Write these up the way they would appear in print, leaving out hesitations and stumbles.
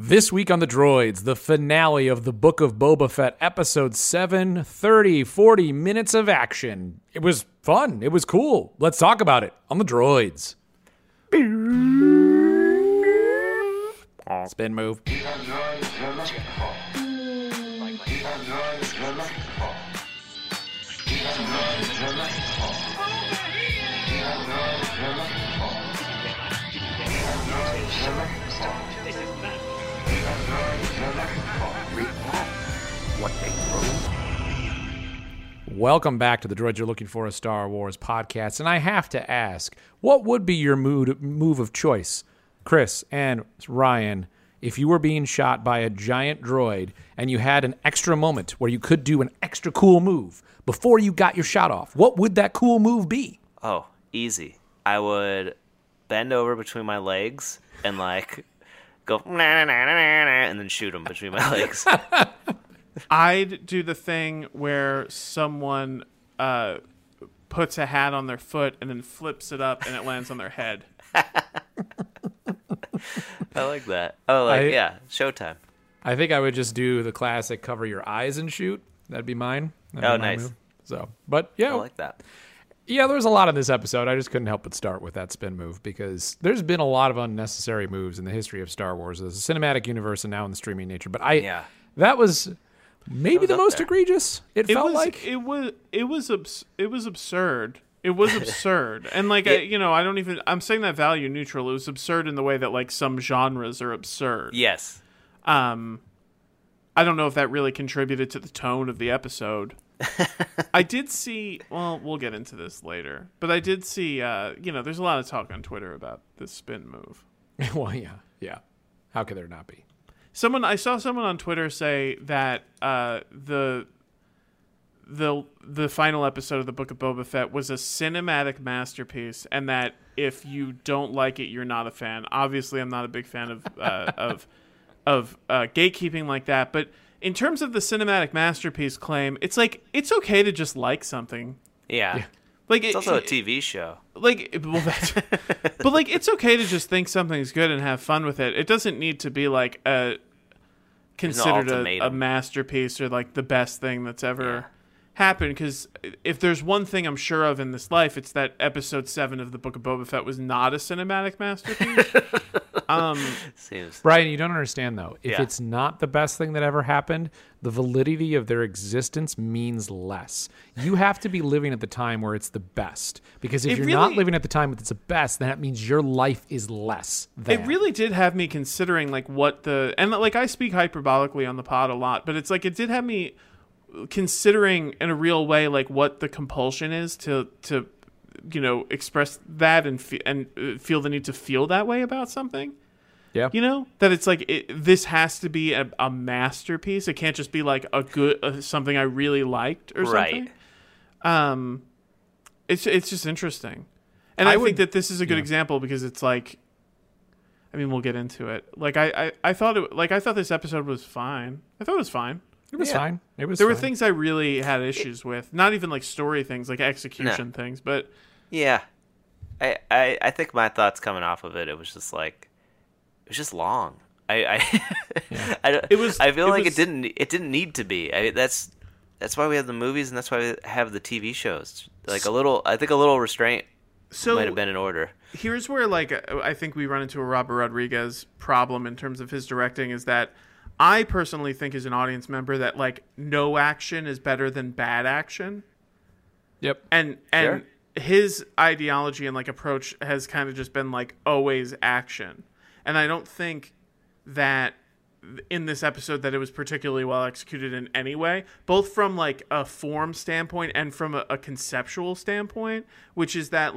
This week on The Droids, the finale of the Book of Boba Fett, episode 7, 40 minutes of action. It was fun. It was cool. Let's talk about it on The Droids. Spin move. Welcome back to the Droids You're Looking For, a Star Wars podcast. And I have to ask, what would be your move of choice, Chris and Ryan, if you were being shot by a giant droid and you had an extra moment where you could do an extra cool move before you got your shot off? What would that cool move be? Oh, easy. I would bend over between my legs and go and then shoot him between my legs. I'd do the thing where someone puts a hat on their foot and then flips it up and it lands on their head. I like that. Oh, yeah, showtime. I think I would just do the classic cover your eyes and shoot. That'd be mine. That'd be my nice. move. So, but yeah. I like that. Yeah, there was a lot in this episode. I just couldn't help but start with that spin move because there's been a lot of unnecessary moves in the history of Star Wars as a cinematic universe and now in the streaming nature. But that was maybe the most egregious. It felt like it was absurd. It was absurd, and I'm saying that value neutral. It was absurd in the way that some genres are absurd. Yes. I don't know if that really contributed to the tone of the episode. I did see. Well, we'll get into this later, but I did see. There's a lot of talk on Twitter about this spin move. Well, yeah. How could there not be? I saw someone on Twitter say that the final episode of the Book of Boba Fett was a cinematic masterpiece, and that if you don't like it, you're not a fan. Obviously, I'm not a big fan of gatekeeping like that, but in terms of the cinematic masterpiece claim, it's okay to just like something. Yeah. It's also a TV show. But it's okay to just think something's good and have fun with it. It doesn't need to be considered a masterpiece or the best thing that's ever happened. Because if there's one thing I'm sure of in this life, it's that episode 7 of the Book of Boba Fett was not a cinematic masterpiece. Brian, you don't understand though. If it's not the best thing that ever happened, the validity of their existence means less. You have to be living at the time where it's the best. Because if you're not living at the time when it's the best, then that means your life is less than. It really did have me considering I speak hyperbolically on the pod a lot, but it did have me considering in a real way what the compulsion is to express that and feel the need to feel that way about something. Yeah. That it's this has to be a masterpiece. It can't just be a good something I really liked or something. Right. It's just interesting. And I think that this is a good example because it's we'll get into it. I thought this episode was fine. I thought it was fine. It was fine. There were things I really had issues with. Not even story things, execution things, but yeah. I think my thoughts coming off of it, it was just it was just long. I feel it didn't need to be. That's why we have the movies and that's why we have the TV shows. I think a little restraint might have been in order. Here's where I think we run into a Robert Rodriguez problem in terms of his directing is that I personally think as an audience member that no action is better than bad action. Yep. And his ideology and approach has kind of just been always action. And I don't think that in this episode that it was particularly well executed in any way, both from a form standpoint and from a conceptual standpoint, which is that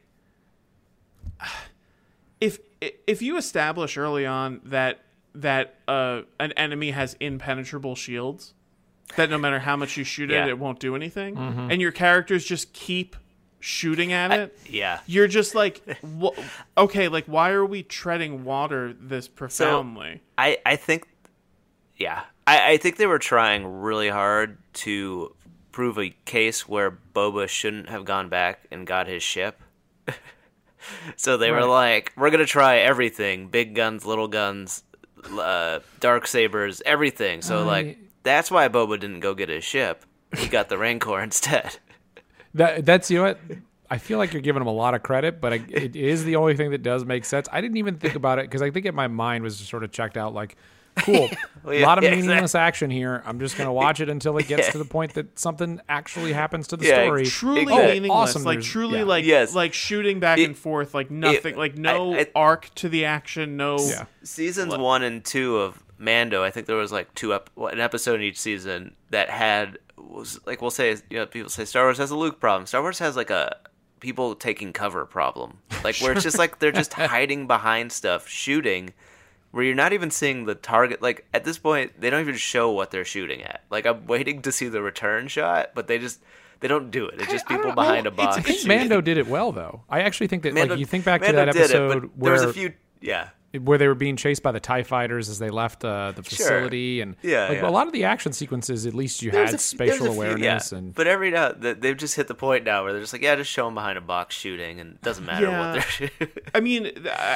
if you establish early on that an enemy has impenetrable shields, that no matter how much you shoot it, it won't do anything, and your characters just keep shooting at it, you're just okay, why are we treading water this profoundly? So, I think I think they were trying really hard to prove a case where Boba shouldn't have gone back and got his ship. So they were we're going to try everything, big guns, little guns, dark sabers, everything. So like that's why Boba didn't go get his ship. He got the Rancor instead. That's you know what. I feel like you're giving him a lot of credit, but it is the only thing that does make sense. I didn't even think about it because I think in my mind was just sort of checked out like, cool, a lot of meaningless action here. I'm just going to watch it until it gets to the point that something actually happens to the story. Truly meaningless. Awesome. Like truly like shooting back and forth, like nothing, like no arc to the action, no. Yeah. Seasons 1 and 2 of Mando, I think there was like an episode in each season that was like, we'll say, people say Star Wars has a Luke problem. Star Wars has like a people taking cover problem, like where it's just like they're just hiding behind stuff, shooting, where you're not even seeing the target. Like at this point, they don't even show what they're shooting at. Like I'm waiting to see the return shot, but they don't do it. It's just people behind a box. I think Mando did it well, though. I actually think that Mando, like you think back to that episode where there was a few, where they were being chased by the TIE fighters as they left the facility, and a lot of the action sequences, at least you had spatial awareness. And but every now they've just hit the point now where they're just like, just show them behind a box shooting, and it doesn't matter what they're shooting. I mean,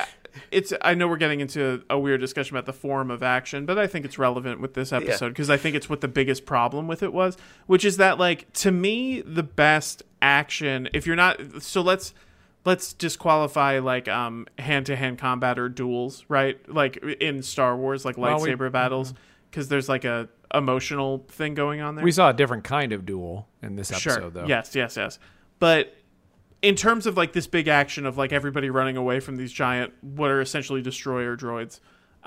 I know we're getting into a weird discussion about the form of action, but I think it's relevant with this episode because I think it's what the biggest problem with it was, which is that, like, to me, the best action, if you're not, so let's disqualify like hand-to-hand combat or duels, right? Like in Star Wars, like lightsaber battles, because there's like a emotional thing going on there. We saw a different kind of duel in this episode, though. Yes. But in terms of like this big action of like everybody running away from these giant, what are essentially destroyer droids,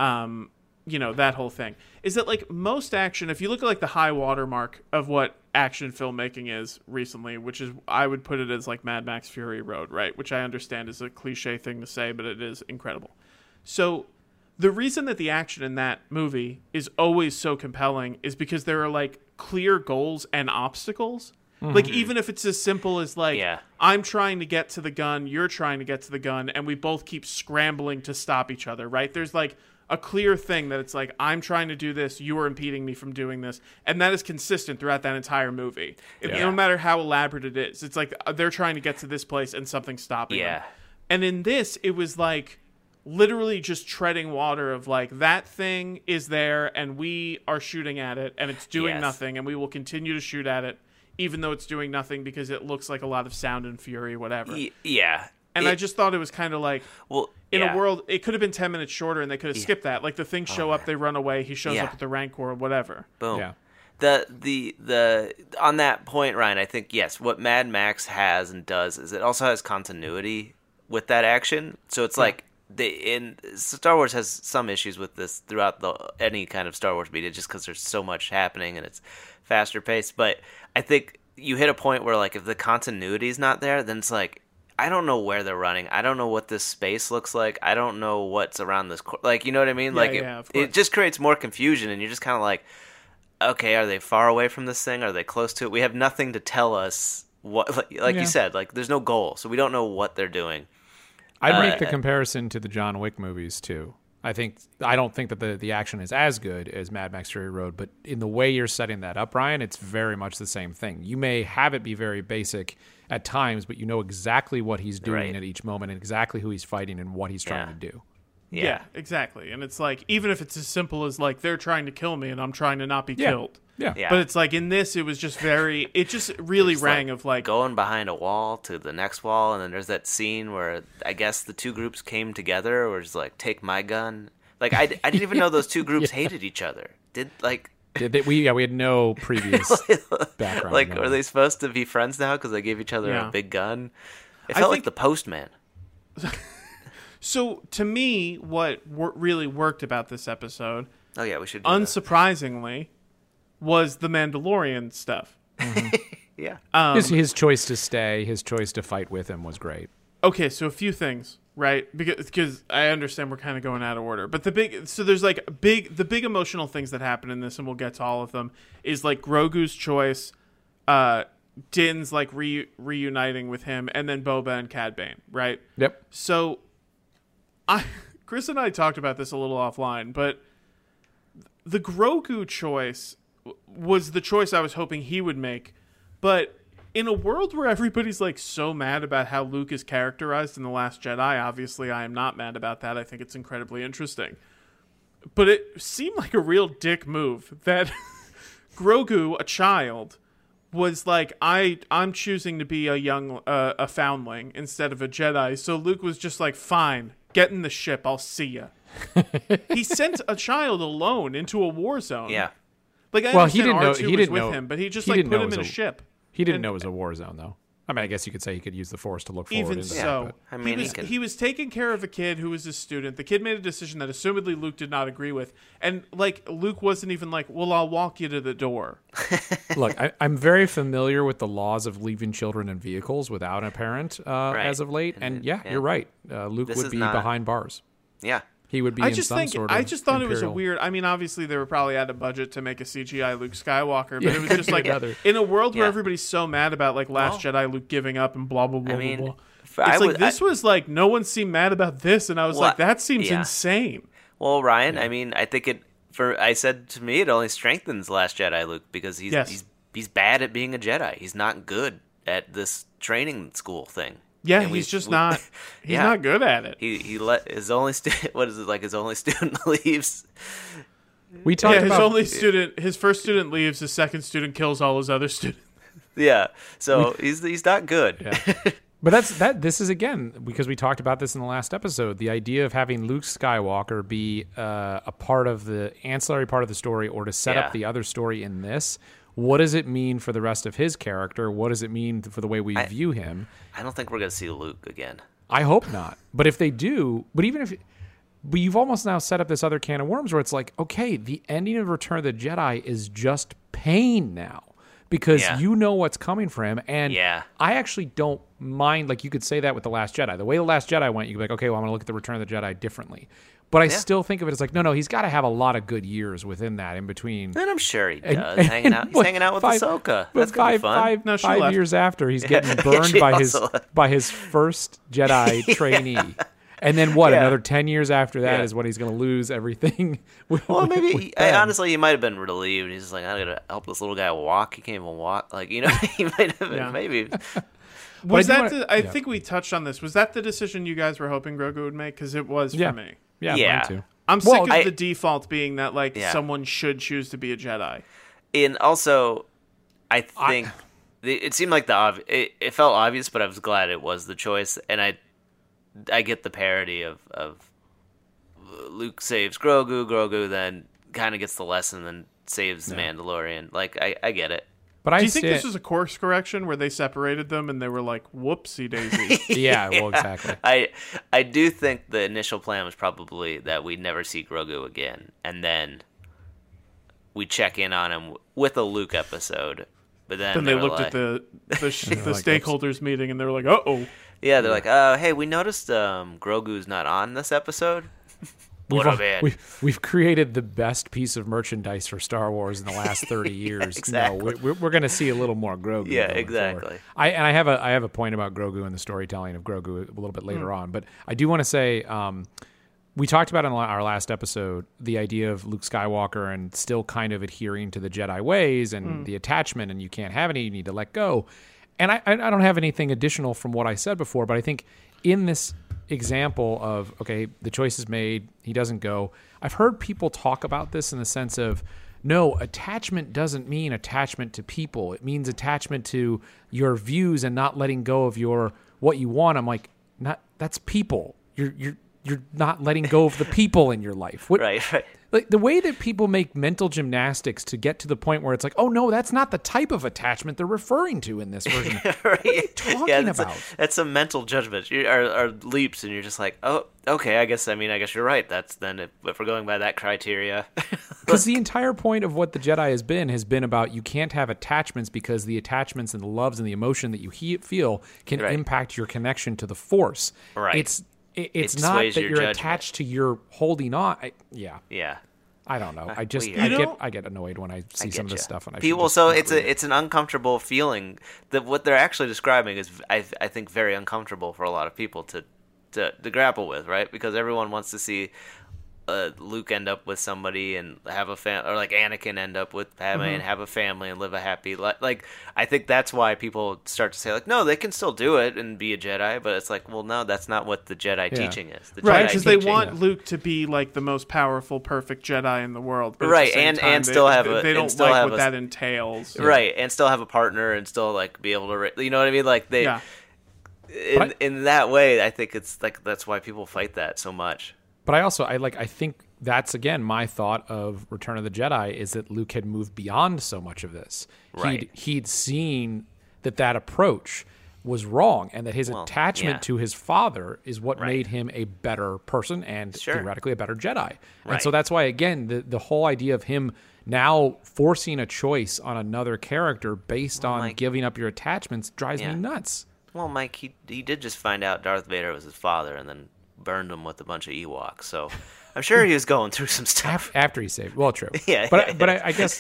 that whole thing, is that like most action, if you look at like the high watermark of what action filmmaking is recently, which is, I would put it as like Mad Max Fury Road, right? Which I understand is a cliche thing to say, but it is incredible. So the reason that the action in that movie is always so compelling is because there are like clear goals and obstacles. Mm-hmm. Like even if it's as simple as like, I'm trying to get to the gun, you're trying to get to the gun, and we both keep scrambling to stop each other, right? There's like a clear thing that it's like, I'm trying to do this, you are impeding me from doing this, and that is consistent throughout that entire movie. No matter how elaborate it is, it's like they're trying to get to this place and something's stopping them. And in this, it was like literally just treading water of like, that thing is there and we are shooting at it and it's doing nothing, and we will continue to shoot at it even though it's doing nothing because it looks like a lot of sound and fury, whatever. And I just thought it was kind of like, in a world, it could have been 10 minutes shorter and they could have skipped that. Like the things show up, they run away, he shows up with the Rancor or whatever. Boom. Yeah. The on that point, Ryan, I think, yes, what Mad Max has and does is it also has continuity with that action. So it's like, Star Wars has some issues with this throughout any kind of Star Wars media just because there's so much happening and it's faster paced. But I think you hit a point where like if the continuity is not there, then it's like, I don't know where they're running. I don't know what this space looks like. I don't know what's around this. Like, you know what I mean? It just creates more confusion, and you're just kind of like, okay, are they far away from this thing? Are they close to it? We have nothing to tell us what. Like you said, like there's no goal, so we don't know what they're doing. I'd make the comparison to the John Wick movies too. I don't think that the action is as good as Mad Max Fury Road, but in the way you're setting that up, Ryan, it's very much the same thing. You may have it be very basic at times, but you know exactly what he's doing at each moment and exactly who he's fighting and what he's trying to do. Yeah, exactly. And it's like, even if it's as simple as like, they're trying to kill me and I'm trying to not be killed. Yeah. But it's like in this, it was just it just really rang like of like going behind a wall to the next wall. And then there's that scene where I guess the two groups came together or just like, take my gun. Like I didn't even know those two groups hated each other. We had no previous background. Like, are they supposed to be friends now because they gave each other a big gun? It felt like the Postman. So, to me, what really worked about this episode, we should. Unsurprisingly, was the Mandalorian stuff. Mm-hmm. His choice to stay, his choice to fight with him was great. Okay, so a few things, right? Because I understand we're kind of going out of order, but there's like the big emotional things that happen in this, and we'll get to all of them. Is like Grogu's choice, Din's like reuniting with him, and then Boba and Cad Bane, right? Yep. So, Chris and I talked about this a little offline, but the Grogu choice was the choice I was hoping he would make, but in a world where everybody's like so mad about how Luke is characterized in The Last Jedi, obviously I am not mad about that. I think it's incredibly interesting. But it seemed like a real dick move that Grogu, a child, was like, I'm choosing to be a foundling instead of a Jedi. So Luke was just like, fine, get in the ship. I'll see ya. He sent a child alone into a war zone. Yeah. Like, I he didn't know. He didn't know him, but he just like put him in a ship. He didn't know it was a war zone, though. I mean, I guess you could say he could use the Force to look forward. Even into so, that, I mean, he was taking care of a kid who was a student. The kid made a decision that assumedly Luke did not agree with, and like Luke wasn't even like, "Well, I'll walk you to the door." Look, I'm very familiar with the laws of leaving children in vehicles without a parent as of late, and you're right. Luke would be behind bars. Yeah. He would be I in just some think sort of I just thought Imperial. it was a weird. I mean, obviously they were probably out of budget to make a CGI Luke Skywalker, but it was just like in a world where everybody's so mad about like Last Jedi Luke giving up and blah blah blah blah blah. It's like this was like no one seemed mad about this, and I was like, that seems insane. Well, Ryan, I mean, I think I said to me, it only strengthens Last Jedi Luke because he's bad at being a Jedi. He's not good at this training school thing. Yeah, he's just not. He's not good at it. He let his only what is it like? His only student leaves. We talked about his first student leaves. His second student kills all his other students. Yeah, so he's not good. Yeah. But this is again because we talked about this in the last episode. The idea of having Luke Skywalker be a part of the ancillary part of the story, or to set up the other story in this. What does it mean for the rest of his character? What does it mean for the way we view him? I don't think we're going to see Luke again. I hope not. But if they do, but you've almost now set up this other can of worms where it's like, okay, the ending of Return of the Jedi is just pain now because you know what's coming for him. And I actually don't mind, like you could say that with The Last Jedi. The way The Last Jedi went, you could be like, okay, well, I'm going to look at the Return of the Jedi differently. But I still think of it as like, no, he's got to have a lot of good years within that in between. And I'm sure he does. He's hanging out with Ahsoka. That's going to be fun. Five years after, he's getting burned by his first Jedi trainee. And then another 10 years after that is when he's going to lose everything. Well, maybe, honestly, he might have been relieved. He's just like, I'm going to help this little guy walk. He can't even walk. Like, he might have been, maybe. I think we touched on this. Was that the decision you guys were hoping Grogu would make? Because it was for me. Yeah, mine too. I'm sick of the default being that like someone should choose to be a Jedi. And also, I think it seemed like it felt obvious, but I was glad it was the choice. And I get the parody of Luke saves Grogu then kind of gets the lesson, then saves the Mandalorian. Like I get it. But do you think this was a course correction where they separated them and they were like, whoopsie daisy? Yeah, well, exactly. I do think the initial plan was probably that we'd never see Grogu again, and then we check in on him with a Luke episode. But then they looked at the stakeholders meeting and they were like, uh-oh. Yeah, they're like, hey, we noticed Grogu's not on this episode. We've created the best piece of merchandise for Star Wars in the last 30 years. Exactly. No, we're going to see a little more Grogu. Yeah, exactly. I have a point about Grogu and the storytelling of Grogu a little bit later on, but I do want to say we talked about in our last episode the idea of Luke Skywalker and still kind of adhering to the Jedi ways and the attachment, and you can't have any, you need to let go. And I don't have anything additional from what I said before, but I think in this example of, okay, the choice is made, he doesn't go. I've heard people talk about this in the sense of, no, attachment doesn't mean attachment to people. It means attachment to your views and not letting go of what you want. I'm like, that's people. You're not letting go of the people in your life. Right. Like the way that people make mental gymnastics to get to the point where it's like, oh no, that's not the type of attachment they're referring to in this version. Right. What are you talking about? That's a mental judgment or leaps, and you're just like, oh, okay. I guess you're right. That's then if we're going by that criteria. Because the entire point of what the Jedi has been about you can't have attachments because the attachments and the loves and the emotion that you feel can impact your connection to the Force. Right. It's not that you're attached to your holding on. Yeah. I don't know. I get annoyed when I see some of this stuff. And it's an uncomfortable feeling that what they're actually describing is, I think, very uncomfortable for a lot of people to grapple with, right? Because everyone wants to see Luke end up with somebody and have a family, or like Anakin end up with Padme and have a family and live a happy life. Like, I think that's why people start to say, like, no, they can still do it and be a Jedi, but it's like, well, no, that's not what the Jedi teaching is. The right, because they want Luke to be like the most powerful, perfect Jedi in the world. But right, and still have a... They don't like what that entails. Right, and still have a partner and still, like, be able to... You know what I mean? Like, they... Yeah. In that way, I think it's like that's why people fight that so much. But I think that's, again, my thought of Return of the Jedi is that Luke had moved beyond so much of this. Right. He'd seen that approach was wrong and that his attachment to his father is what made him a better person and theoretically a better Jedi. Right. And so that's why, again, the whole idea of him now forcing a choice on another character based on giving up your attachments drives me nuts. Well, Mike, he did just find out Darth Vader was his father and then burned him with a bunch of Ewoks, so I'm sure he was going through some stuff after he saved. Well, true, but I guess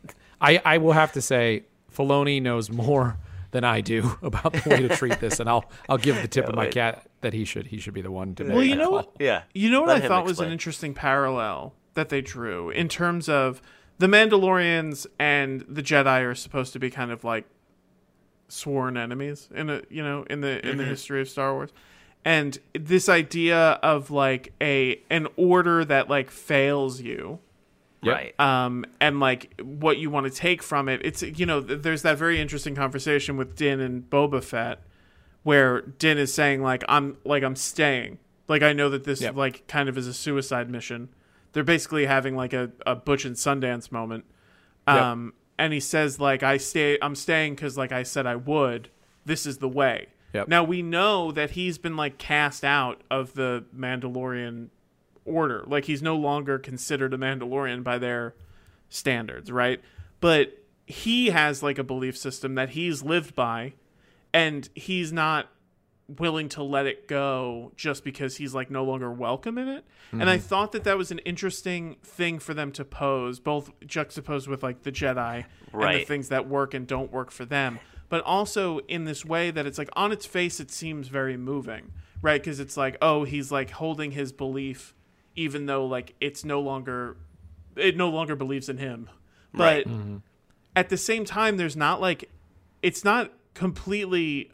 I will have to say Filoni knows more than I do about the way to treat this, and I'll give the tip of my cap that he should be the one to. Well, you know what? Yeah, you know what I thought was an interesting parallel that they drew in terms of the Mandalorians and the Jedi are supposed to be kind of like sworn enemies in the history of Star Wars. And this idea of like an order that like fails you, right? And like what you want to take from it. It's there's that very interesting conversation with Din and Boba Fett, where Din is saying like I'm staying. Like I know that this like kind of is a suicide mission. They're basically having like a Butch and Sundance moment. And he says like I'm staying because like I said I would. This is the way. Yep. Now we know that he's been like cast out of the Mandalorian order. Like he's no longer considered a Mandalorian by their standards, right? But he has like a belief system that he's lived by, and he's not willing to let it go just because he's like no longer welcome in it. Mm-hmm. And I thought that was an interesting thing for them to pose, both juxtaposed with like the Jedi and the things that work and don't work for them. But also in this way that it's like on its face, it seems very moving, right? Because it's like, oh, he's like holding his belief, even though like it no longer believes in him. But at the same time, there's not like, it's not completely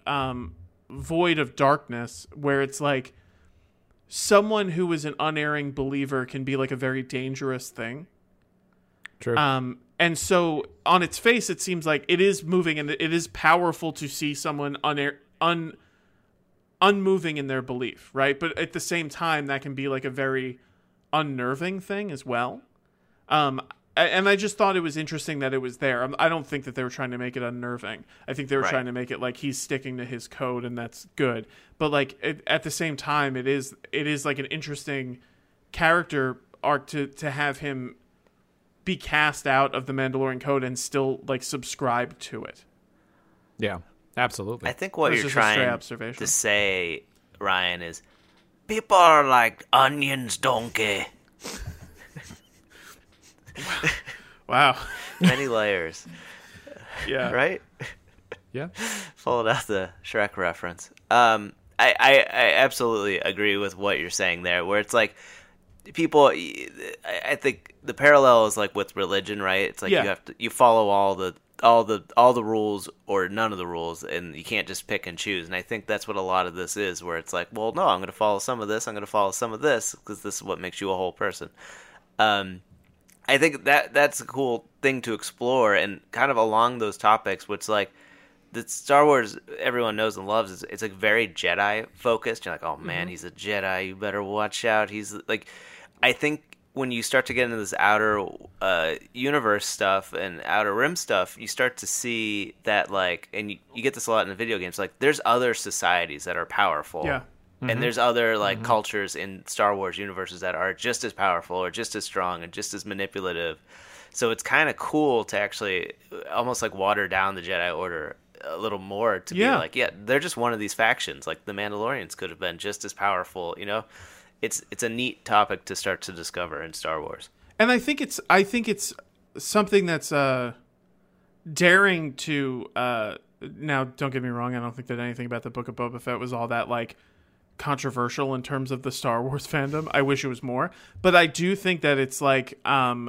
void of darkness where it's like someone who is an unerring believer can be like a very dangerous thing. True. And so on its face, it seems like it is moving and it is powerful to see someone unmoving in their belief, right? But at the same time, that can be like a very unnerving thing as well. And I just thought it was interesting that it was there. I don't think that they were trying to make it unnerving. I think they were trying to make it like he's sticking to his code and that's good. But like at the same time, it is like an interesting character arc to have him be cast out of the Mandalorian code and still like subscribe to it. Yeah, absolutely. I think what you're trying to say, Ryan, is people are like onions, donkey. Wow. Many layers. Yeah. Right? Yeah. Followed out the Shrek reference. I absolutely agree with what you're saying there, where it's like people, I think the parallel is like with religion, right? It's like you follow all the rules or none of the rules, and you can't just pick and choose. And I think that's what a lot of this is, where it's like, well, no, I'm going to follow some of this, I'm going to follow some of this, because this is what makes you a whole person. I think that's a cool thing to explore, and kind of along those topics, which like the Star Wars everyone knows and loves, it's like very Jedi focused. You're like, oh man, he's a Jedi, you better watch out. He's like, I think when you start to get into this outer universe stuff and outer rim stuff, you start to see that like, and you get this a lot in the video games, like there's other societies that are powerful. Yeah. Mm-hmm. And there's other like cultures in Star Wars universes that are just as powerful or just as strong and just as manipulative. So it's kind of cool to actually almost like water down the Jedi Order a little more to be like, yeah, they're just one of these factions. Like the Mandalorians could have been just as powerful, you know? It's a neat topic to start to discover in Star Wars. And I think it's something that's daring to now don't get me wrong, I don't think that anything about the Book of Boba Fett was all that like controversial in terms of the Star Wars fandom. I wish it was more, but I do think that it's like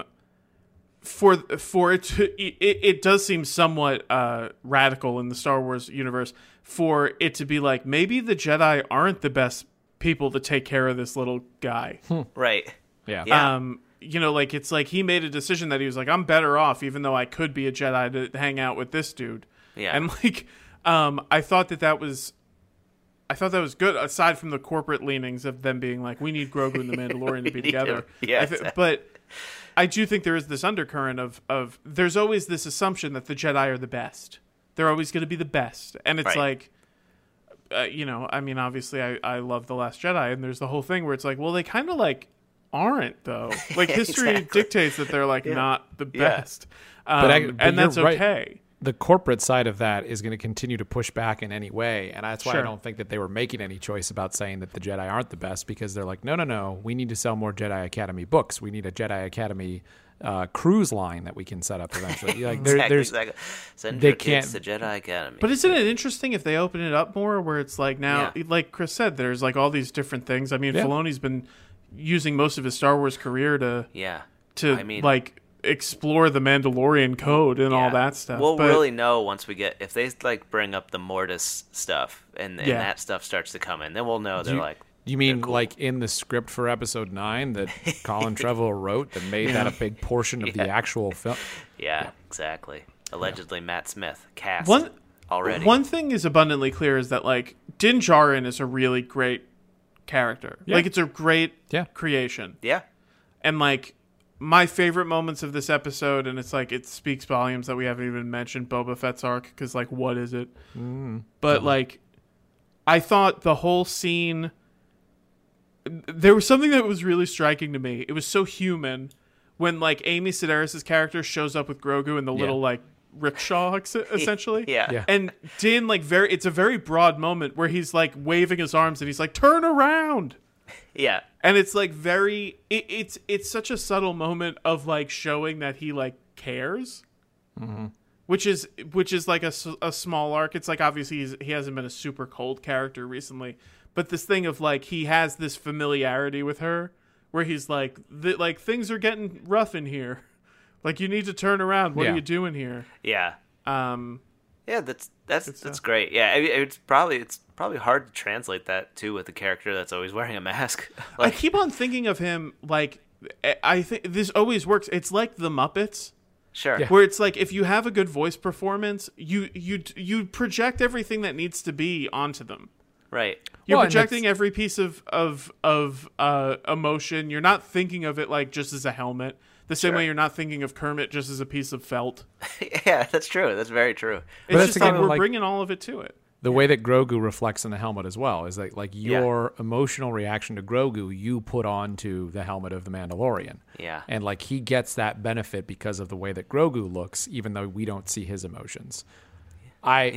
for it to, it does seem somewhat radical in the Star Wars universe for it to be like maybe the Jedi aren't the best people to take care of this little guy. Right. Yeah. You know, like it's like he made a decision that he was like, I'm better off, even though I could be a Jedi, to hang out with this dude. Yeah. And like, I thought that was good. Aside from the corporate leanings of them being like, we need Grogu and the Mandalorian to be together. Yeah. Exactly. But I do think there is this undercurrent of there's always this assumption that the Jedi are the best. They're always going to be the best, and it's like. You know, I mean, obviously, I love The Last Jedi, and there's the whole thing where it's like, well, they kind of like aren't though. Like history dictates that they're like not the best, but and that's okay. Right. The corporate side of that is going to continue to push back in any way, and that's why I don't think that they were making any choice about saying that the Jedi aren't the best, because they're like, no, we need to sell more Jedi Academy books. We need a Jedi Academy cruise line that we can set up eventually. Like exactly. Send your kids to Jedi Academy. But isn't it interesting if they open it up more, where it's like now, like Chris said, there's like all these different things. I mean, Filoni's been using most of his Star Wars career to like explore the Mandalorian code and all that stuff. We'll really know once we get, if they like bring up the Mortis stuff and that stuff starts to come in, then we'll know You mean cool. Like in the script for Episode 9 that Colin Trevorrow wrote that made that a big portion of the actual film? Yeah, exactly. Allegedly Matt Smith cast already. One thing is abundantly clear is that like Din Djarin is a really great character. Yeah. Like it's a great creation. Yeah. And like my favorite moments of this episode, and it's like it speaks volumes that we haven't even mentioned Boba Fett's arc, because like what is it? But like I thought the whole scene, there was something that was really striking to me. It was so human when like Amy Sedaris' character shows up with Grogu in the little like rickshaw essentially. Yeah. And Din like it's a very broad moment where he's like waving his arms and he's like, turn around. Yeah. And it's like it's such a subtle moment of like showing that he like cares. Which is like a small arc. It's like obviously he hasn't been a super cold character recently, but this thing of like he has this familiarity with her where he's like like things are getting rough in here. Like you need to turn around. What are you doing here? Yeah. Yeah, that's great. Yeah, I mean, it's probably hard to translate that too with a character that's always wearing a mask. Like, I keep on thinking of him like I think this always works. It's like the Muppets. Sure. Yeah. Where it's like if you have a good voice performance, you project everything that needs to be onto them. Right. You're projecting every piece of emotion. You're not thinking of it like just as a helmet. The same way you're not thinking of Kermit just as a piece of felt. Yeah, that's true. That's very true. It's just like we're bringing all of it to it. The way that Grogu reflects in the helmet as well is like your emotional reaction to Grogu, you put onto the helmet of the Mandalorian. Yeah. And like he gets that benefit because of the way that Grogu looks, even though we don't see his emotions. I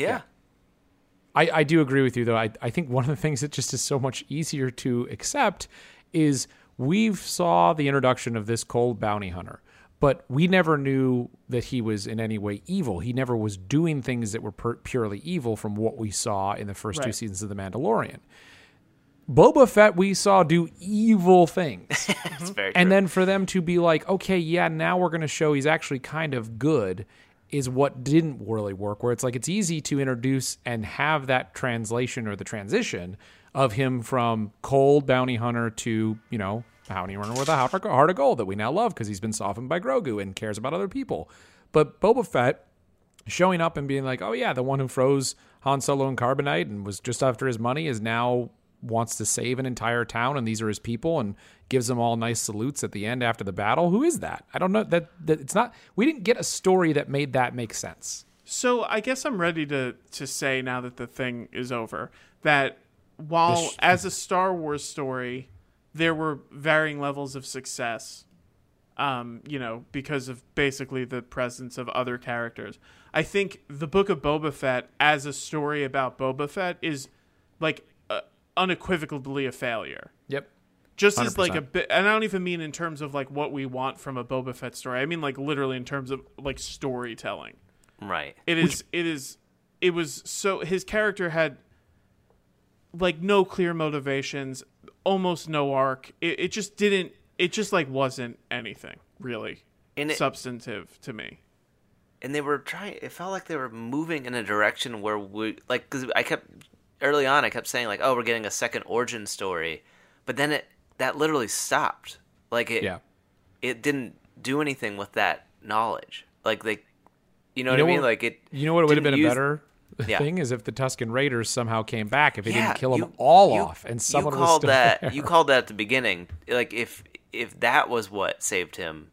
do agree with you, though. I think one of the things that just is so much easier to accept is we've saw the introduction of this cold bounty hunter, but we never knew that he was in any way evil. He never was doing things that were purely evil from what we saw in the first two seasons of The Mandalorian. Boba Fett we saw do evil things. That's very and true. then for them to be like, okay, yeah, now we're going to show he's actually kind of good is what didn't really work, where it's like it's easy to introduce and have that translation or the transition of him from cold bounty hunter to, you know, bounty runner with a heart of gold that we now love because he's been softened by Grogu and cares about other people. But Boba Fett showing up and being like, oh yeah, the one who froze Han Solo in carbonite and was just after his money is now wants to save an entire town and these are his people and gives them all nice salutes at the end after the battle. Who is that? I don't know. That it's not. We didn't get a story that made that make sense. So I guess I'm ready to say now that the thing is over that while as a Star Wars story there were varying levels of success, you know, because of basically the presence of other characters. I think the Book of Boba Fett as a story about Boba Fett is like unequivocally a failure. Yep. Just 100%. As like a bit, and I don't even mean in terms of like what we want from a Boba Fett story. I mean like literally in terms of like storytelling. Right. It was so his character had like no clear motivations, almost no arc. It just didn't. It just like wasn't anything really substantive to me. And they were trying. It felt like they were moving in a direction where like, because early on I kept saying like, oh, we're getting a second origin story, but then that literally stopped. Like it didn't do anything with that knowledge. Like you know what I mean? Like it. You know what would have been a better thing is if the Tusken Raiders somehow came back. If he didn't kill them all off, and someone was still there. You called that at the beginning. Like if that was what saved him.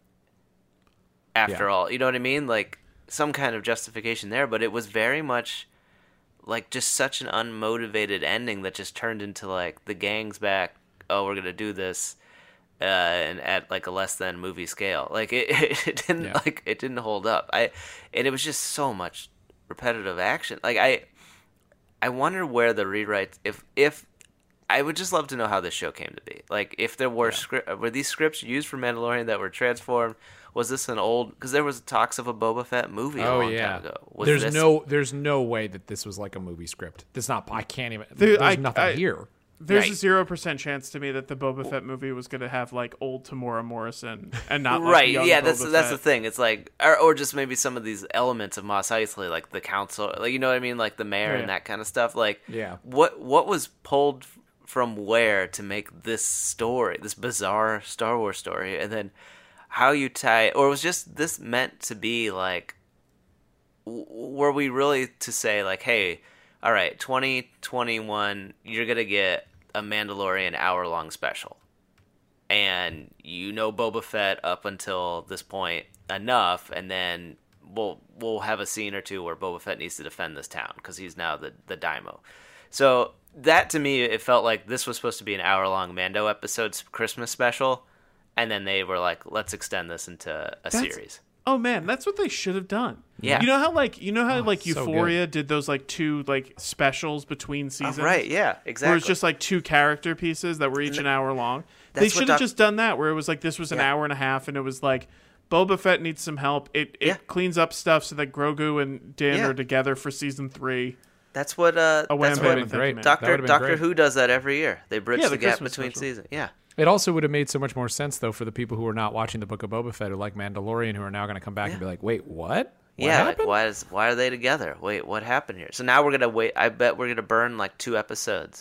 After all, you know what I mean? Like some kind of justification there, but it was very much like just such an unmotivated ending that just turned into like the gang's back. Oh, we're gonna do this, and at like a less than movie scale. Like it didn't like it didn't hold up. And it was just so much repetitive action. Like I wonder where the rewrites. If I would just love to know how this show came to be. Like if there were were these scripts used for Mandalorian that were transformed. Was this an old? Because there was talks of a Boba Fett movie a long time ago. There's no way that this was like a movie script. There's not. I can't even. There's nothing here. There's a 0% chance to me that the Boba Fett movie was going to have like old Tamora Morrison and not like young Boba Fett. That's the thing. It's like, or just maybe some of these elements of Mos Eisley, like the council, like you know what I mean, like the mayor and that kind of stuff. Like, what was pulled from where to make this story, this bizarre Star Wars story, and then. How you tie, or was just this meant to be like, were we really to say like, hey, all right, 2021, you're going to get a Mandalorian hour-long special. And you know Boba Fett up until this point enough, and then we'll have a scene or two where Boba Fett needs to defend this town, because he's now the Daimo. So that, to me, it felt like this was supposed to be an hour-long Mando episode's Christmas special. And then they were like, let's extend this into a series. Oh man, that's what they should have done. Yeah. You know how Euphoria did those like 2 like specials between seasons? Right, yeah, exactly. Where it's just like 2 character pieces that were each an hour long. They should have just done that, where it was like this was an hour and a half, and it was like Boba Fett needs some help. It cleans up stuff so that Grogu and Din are together for season 3. That's what great. Doctor Who does that every year. They bridge the gap between seasons. Yeah. It also would have made so much more sense, though, for the people who are not watching the Book of Boba Fett, who like Mandalorian, who are now going to come back and be like, wait, what? What happened? Like, why are they together? Wait, what happened here? So now we're going to wait. I bet we're going to burn like 2 episodes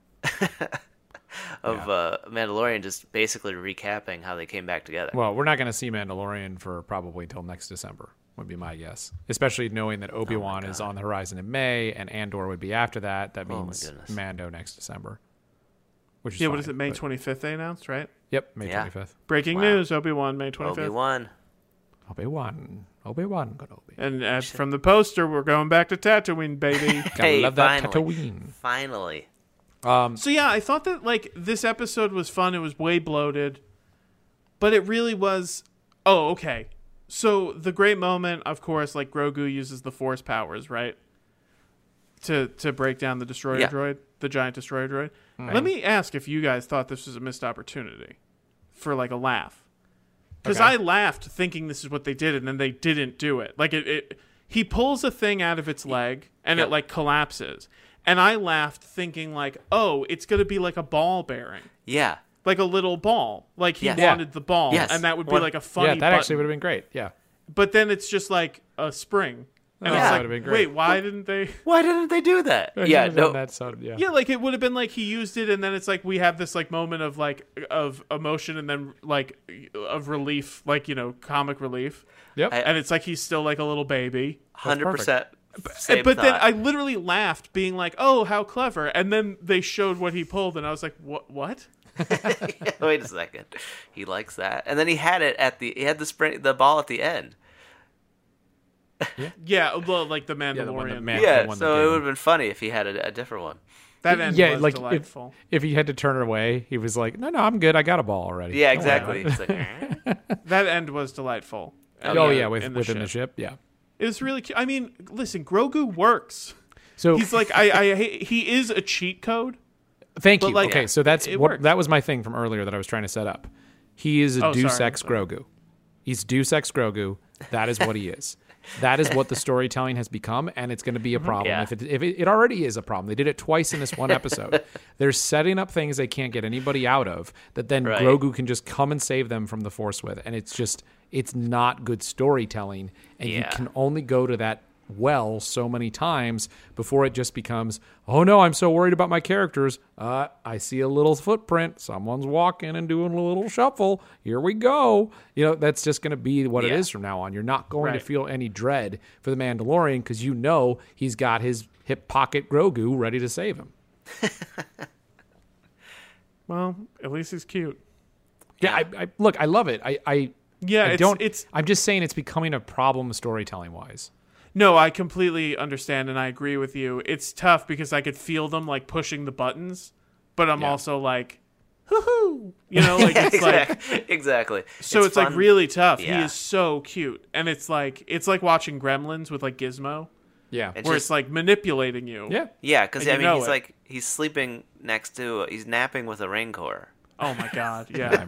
of Mandalorian just basically recapping how they came back together. Well, we're not going to see Mandalorian for probably till next December, would be my guess. Especially knowing that Obi-Wan is on the horizon in May, and Andor would be after that. That means Mando next December. Which is fine, what is it, May 25th they announced, right? Yep, May 25th. Breaking news, Obi-Wan, May 25th. Obi-Wan. And from the poster, we're going back to Tatooine, baby. Hey, love that Tatooine. Finally. So yeah, I thought that like this episode was fun. It was way bloated. But it really was... Oh, okay. So the great moment, of course, like Grogu uses the Force powers, right? To break down the destroyer droid, the giant destroyer droid. Right. Let me ask if you guys thought this was a missed opportunity for like a laugh. Because I laughed thinking this is what they did, and then they didn't do it. Like he pulls a thing out of its leg, and it like collapses. And I laughed thinking like, oh, it's going to be like a ball bearing. Yeah. Like a little ball. Like he wanted the ball. Yes. And that would be like a funny that actually would have been great. Yeah. But then it's just like a spring. And it's like, wait, why didn't they do that? Yeah, like it would have been like he used it, and then it's like we have this like moment of like of emotion, and then like of relief, like comic relief. Yep. And it's like he's still like a little baby. 100%. But then I literally laughed, being like, "Oh, how clever!" And then they showed what he pulled, and I was like, "What?" Wait a second. He likes that, and then he had the ball at the end. Yeah, well, like the Mandalorian. So it would have been funny if he had a different one. That end was like delightful. If he had to turn it away, he was like, "No, I'm good. I got a ball already." Yeah, exactly. It's like, that end was delightful. Within the ship. Yeah, it was really cute. I mean, listen, Grogu works. So he's like, he is a cheat code. Thank you. Like, okay, so that was my thing from earlier that I was trying to set up. He is a Deus Ex Grogu. He's Deus Ex Grogu. That is what he is. That is what the storytelling has become, and it's going to be a problem. Yeah. If it already is a problem. They did it twice in this one episode. They're setting up things they can't get anybody out of that then Grogu can just come and save them from the Force with, and it's not good storytelling, and you can only go to that well so many times before it just becomes, oh no, I'm so worried about my characters. I see a little footprint. Someone's walking and doing a little shuffle. Here we go. That's just going to be what it is from now on. You're not going to feel any dread for the Mandalorian because he's got his hip pocket Grogu ready to save him. Well, at least he's cute. Yeah, look, I love it. I'm just saying it's becoming a problem storytelling wise. No, I completely understand, and I agree with you. It's tough because I could feel them like pushing the buttons, but I'm also like, hoo-hoo! It's exactly. So it's like really tough. Yeah. He is so cute, and it's like watching Gremlins with like Gizmo. Yeah, where it's like manipulating you. Yeah, because he's sleeping he's napping with a Rancor. Oh my god, yeah.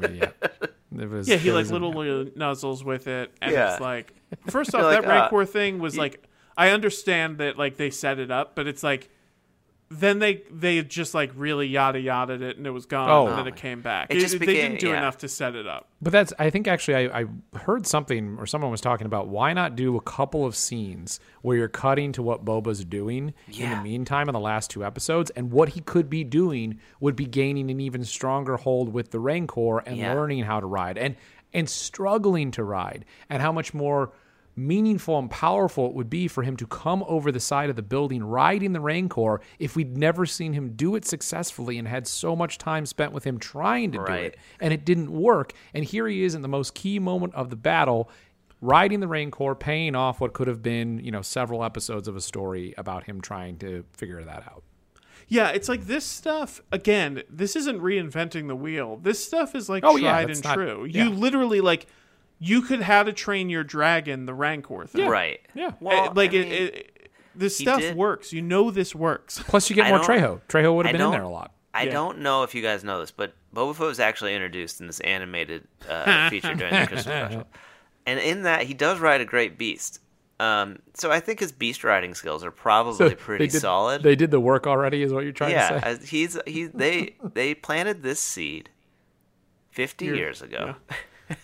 He like little nuzzles with it, and it's like, first off, that Rancor thing was like, I understand that like they set it up, but it's like, then they just like really yada yada'd it, and it was gone, and then it came back. They didn't do enough to set it up. But I think actually I heard something, or someone was talking about why not do a couple of scenes where you're cutting to what Boba's doing in the meantime in the last 2 episodes, and what he could be doing would be gaining an even stronger hold with the Rancor and learning how to ride and struggling to ride, and how much more meaningful and powerful it would be for him to come over the side of the building riding the Rancor if we'd never seen him do it successfully and had so much time spent with him trying to do it, and it didn't work. And here he is in the most key moment of the battle, riding the Rancor, paying off what could have been, several episodes of a story about him trying to figure that out. Yeah, it's like this stuff, again, this isn't reinventing the wheel. This stuff is like tried and true. You literally like, you could How to Train Your Dragon, the Rancor thing. Yeah. Right. Yeah. Well, this stuff works. This works. Plus, you get more Trejo. Trejo would have been in there a lot. I don't know if you guys know this, but Boba Fett was actually introduced in this animated feature during the Christmas special. And in that, he does ride a great beast. So I think his beast riding skills are probably pretty solid. They did the work already, is what you're trying to say? Yeah, they planted this seed 50 years ago. Yeah.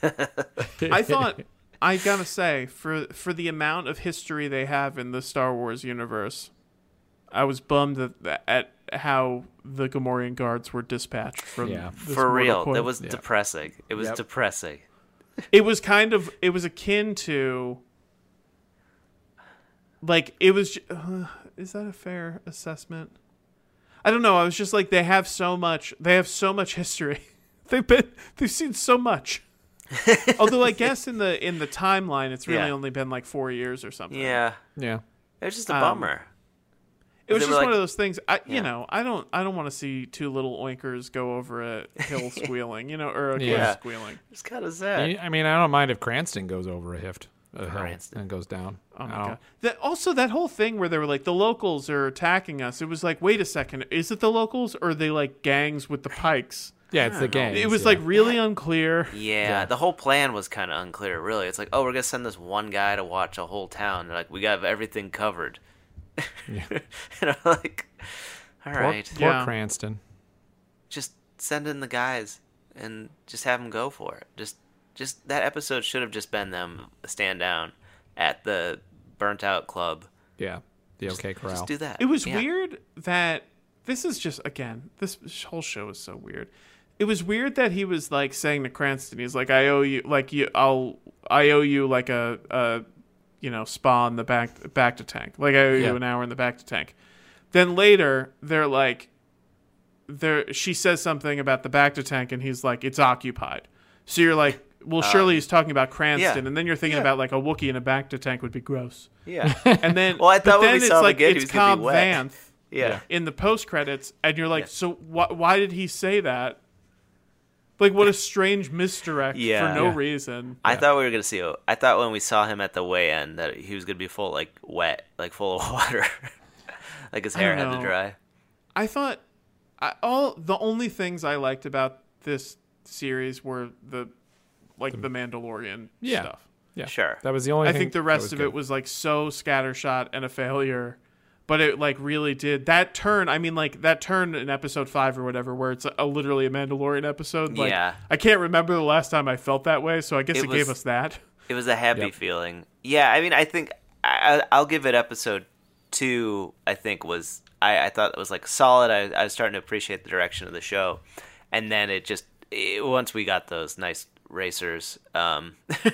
I thought, I gotta say, for the amount of history they have in the Star Wars universe, I was bummed at how the Gamorrean guards were dispatched from for real. That was depressing. It was depressing. It was akin to, like, it was. Is that a fair assessment? I don't know. I was just like, they have so much history. They've seen so much. Although I guess in the timeline, it's really only been like 4 years or something. Yeah. Yeah. It was just a bummer. It was just one of those things. I don't want to see 2 little oinkers go over a hill squealing, or a cliff squealing. It's kind of sad. I mean, I don't mind if Cranston goes over a hill and goes down. Oh my god! That whole thing where they were like, the locals are attacking us. It was like, wait a second, is it the locals or are they like gangs with the pikes? Yeah, it's the gang. It was like really unclear. Yeah, the whole plan was kind of unclear, really. It's like, oh, we're going to send this one guy to watch a whole town. They're like, we got everything covered. Yeah. And I'm like, all right. Poor Cranston. Just send in the guys and just have them go for it. Just that episode should have just been them stand down at the burnt out club. Yeah, the OK Corral. Just do that. It was weird that this is just, again, this whole show is so weird. It was weird that he was like saying to Cranston, he's like, I owe you like a spa in the back to tank. Like I owe you an hour in the back to tank. Then later they're like, she says something about the back to tank and he's like, it's occupied. So you're like, well, surely he's talking about Cranston, and then you're thinking about like a Wookiee in a back to tank would be gross. Yeah. And then well, I thought when we saw him again, it's Cobb Vanth. Yeah. In the post credits, and you're like, so why did he say that? Like, what a strange misdirect for no reason. I thought we were gonna see. I thought when we saw him at the weigh-in that he was gonna be full, like wet, like full of water, like his hair had to dry. I thought the only things I liked about this series were the Mandalorian stuff. Yeah, sure. That was the only. I think the rest of it was like so scattershot and a failure. But it like really did that turn. I mean, like that turn in episode 5 or whatever, where it's literally a Mandalorian episode. Like, yeah, I can't remember the last time I felt that way, so I guess it gave us that. It was a happy feeling. Yeah, I mean, I think I'll give it episode 2. I think was I thought it was like solid. I was starting to appreciate the direction of the show, and then once we got those nice racers, I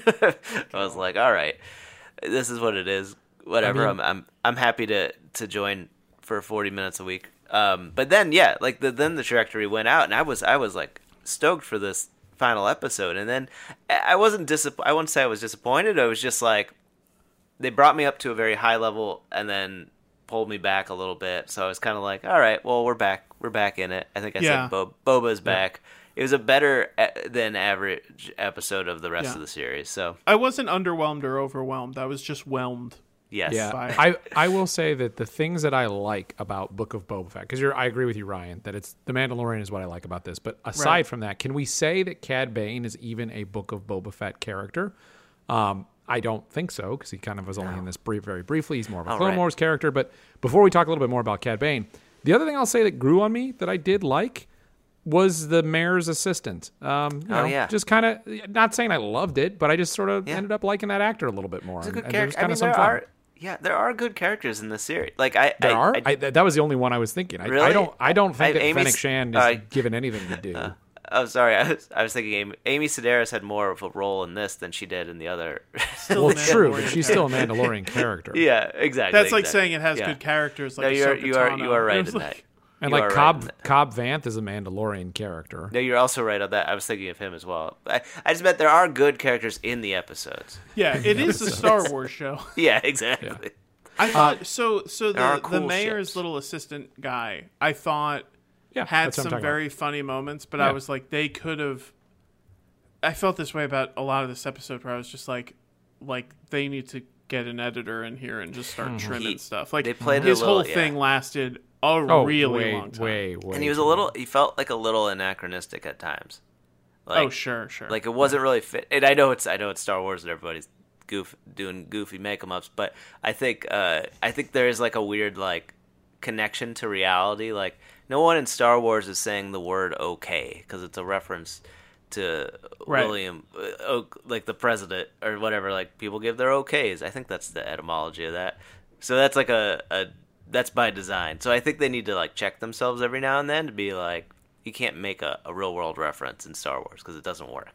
was like, all right, this is what it is. Whatever. I mean, I'm happy to join for 40 minutes a week. But then then the trajectory went out, and I was like stoked for this final episode. And then I wasn't I wouldn't say I was disappointed. I was just like, they brought me up to a very high level and then pulled me back a little bit. So I was kind of like, all right, well, we're back in it. I think I said Boba's back. It was a better than average episode of the rest of the series. So I wasn't underwhelmed or overwhelmed. I was just whelmed. Yes. Yeah, I will say that the things that I like about Book of Boba Fett, because I agree with you, Ryan, that it's The Mandalorian is what I like about this. But aside from that, can we say that Cad Bane is even a Book of Boba Fett character? I don't think so, because he kind of was only in this very briefly. He's more of a Clone Wars character. But before we talk a little bit more about Cad Bane, the other thing I'll say that grew on me that I did like was the mayor's assistant. Just kind of, not saying I loved it, but I just sort of ended up liking that actor a little bit more. It's a good character. I mean, there are good characters in this series. Like that was the only one I was thinking. Really? I don't think that Fennec Shand is given anything to do. Oh, sorry. I was thinking Amy Sedaris had more of a role in this than she did in the other. Well, true, but she's still a Mandalorian character. Yeah, exactly. That's like saying it has good characters. Like you are right in that. And like Cobb Vanth is a Mandalorian character. No, you're also right on that. I was thinking of him as well. I just meant there are good characters in the episodes. Yeah, it is a Star Wars show. Yeah, exactly. Yeah. I thought so. The mayor's little assistant guy, I thought had some very funny moments, but I was like, they could have. I felt this way about a lot of this episode, where I was just like they need to get an editor in here and just start trimming stuff. Like his whole thing lasted really long time. Way. And he felt like a little anachronistic at times. Like, sure. Like it wasn't really fit. And I know it's Star Wars and everybody's doing goofy make-em-ups, but I think there is like a weird like connection to reality. Like no one in Star Wars is saying the word okay because it's a reference to William, like the president or whatever. Like people give their okays. I think that's the etymology of that. So that's like that's by design. So I think they need to like check themselves every now and then to be like, you can't make a real world reference in Star Wars because it doesn't work.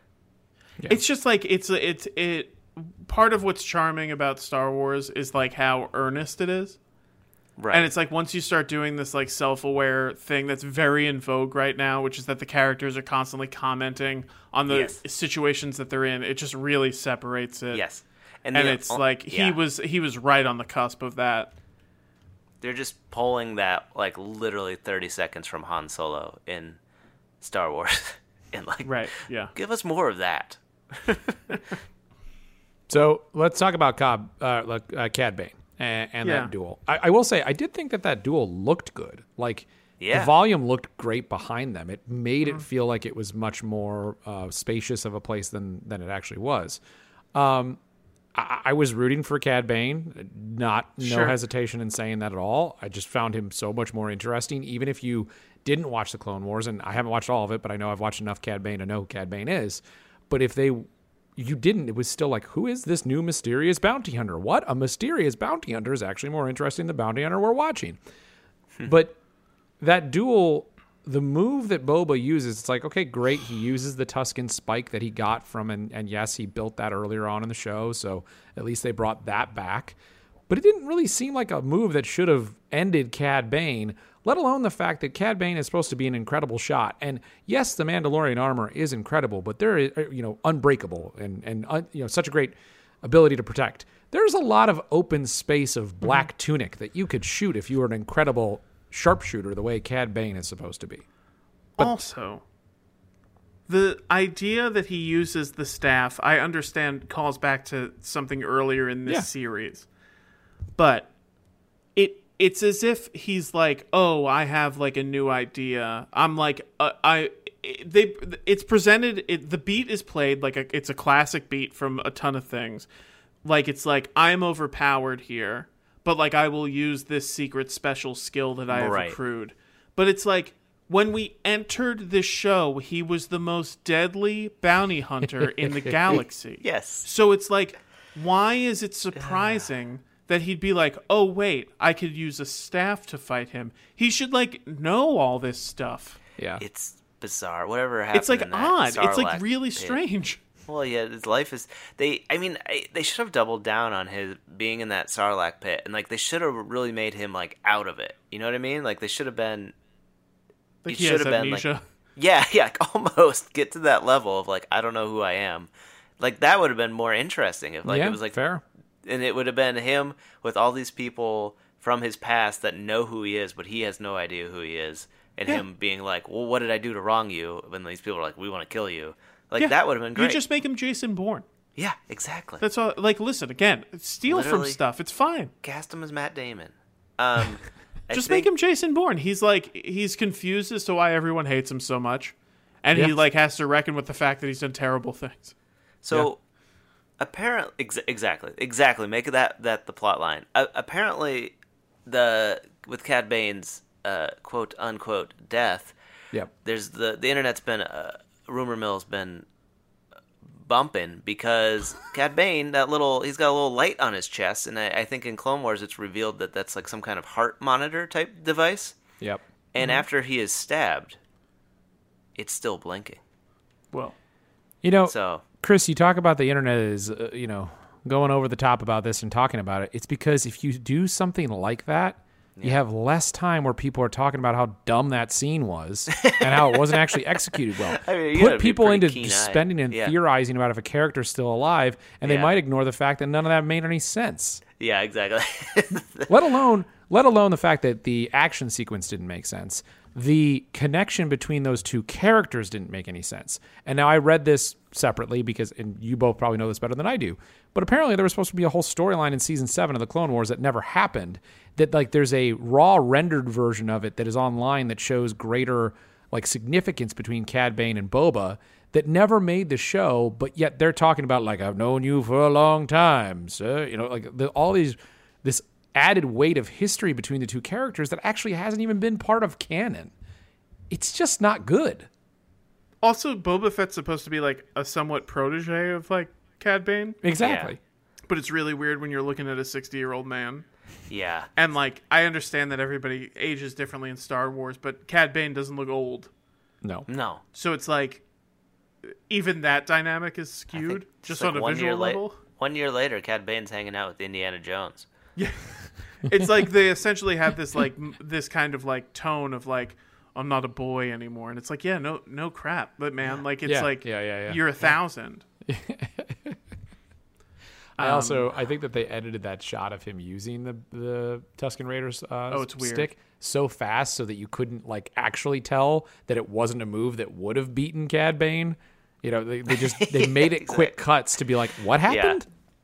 Yeah. It's just like it. Part of what's charming about Star Wars is like how earnest it is. Right. And it's like once you start doing this like self-aware thing that's very in vogue right now, which is that the characters are constantly commenting on the situations that they're in, it just really separates it. Yes. And it's like he was right on the cusp of that. They're just pulling that like literally 30 seconds from Han Solo in Star Wars and like give us more of that. So let's talk about Cad Bane and that duel. I will say I did think that duel looked good. Like the volume looked great behind them. It made it feel like it was much more spacious of a place than it actually was. I was rooting for Cad Bane, no hesitation in saying that at all. I just found him so much more interesting, even if you didn't watch the Clone Wars, and I haven't watched all of it, but I know I've watched enough Cad Bane to know who Cad Bane is. But if you didn't, it was still like, who is this new mysterious bounty hunter? What? A mysterious bounty hunter is actually more interesting than the bounty hunter we're watching. But that duel, the move that Boba uses, it's like, okay, great. He uses the Tusken spike that he got from, and yes, he built that earlier on in the show, so at least they brought that back. But it didn't really seem like a move that should have ended Cad Bane, let alone the fact that Cad Bane is supposed to be an incredible shot. And yes, the Mandalorian armor is incredible, but they're unbreakable and such a great ability to protect. There's a lot of open space of black tunic that you could shoot if you were an incredible sharpshooter the way Cad Bane is supposed to be. But also, the idea that he uses the staff, I understand, calls back to something earlier in this series. But it's as if he's like, oh, I have like a new idea. I'm like, it's presented. The beat is played like it's a classic beat from a ton of things. Like it's like I'm overpowered here, but like I will use this secret special skill that I have accrued. But it's like when we entered this show, he was the most deadly bounty hunter in the galaxy. Yes. So it's like, why is it surprising that he'd be like, oh wait, I could use a staff to fight him? He should like know all this stuff. Yeah. It's bizarre. Whatever happened. It's like in that odd. Sarlacc It's like really pit. strange. Well, yeah, his life is. They should have doubled down on his being in that Sarlacc pit, and like they should have really made him like out of it. You know what I mean? Like they should have been. Like he has amnesia. Like, yeah, like almost get to that level of like I don't know who I am. Like that would have been more interesting if like it was like fair. And it would have been him with all these people from his past that know who he is, but he has no idea who he is, and him being like, "Well, what did I do to wrong you?" When these people are like, "We want to kill you." Like that would have been great. You just make him Jason Bourne. Yeah, exactly. That's all. Like, listen again. Steal from stuff. It's fine. Cast him as Matt Damon. Just make him Jason Bourne. He's confused as to why everyone hates him so much, and he like has to reckon with the fact that he's done terrible things. So apparently, exactly. Make that the plot line. Apparently, with Cad Bane's quote unquote death. Yep. There's the internet's been. Rumor mill's been bumping because Cad Bane, he's got a little light on his chest, and I think in Clone Wars it's revealed that that's like some kind of heart monitor type device. Yep. And after he is stabbed, it's still blinking. Well, so Chris, you talk about the internet is going over the top about this and talking about it. It's because if you do something like that, you have less time where people are talking about how dumb that scene was and how it wasn't actually executed well. I mean, put people into spending and theorizing about if a character's still alive, and they might ignore the fact that none of that made any sense. Yeah, exactly. let alone the fact that the action sequence didn't make sense. The connection between those two characters didn't make any sense. And now I read this separately and you both probably know this better than I do, but apparently there was supposed to be a whole storyline in season 7 of the Clone Wars that never happened. That like there's a raw rendered version of it that is online that shows greater like significance between Cad Bane and Boba that never made the show, but yet they're talking about like, I've known you for a long time, sir. This added weight of history between the two characters that actually hasn't even been part of canon. It's just not good. Also, Boba Fett's supposed to be like a somewhat protege of like Cad Bane. Exactly. Yeah. But it's really weird when you're looking at a 60-year-old man. Yeah. And like, I understand that everybody ages differently in Star Wars, but Cad Bane doesn't look old. No. So it's like, even that dynamic is skewed just on a visual level. 1 year later, Cad Bane's hanging out with Indiana Jones. Yeah. It's like they essentially have this like this kind of like tone of like, I'm not a boy anymore, and it's like, no crap, but man, like it's you're 1,000. I think that they edited that shot of him using the Tusken Raiders stick so fast so that you couldn't like actually tell that it wasn't a move that would have beaten Cad Bane. They made it quick cuts to be like, what happened?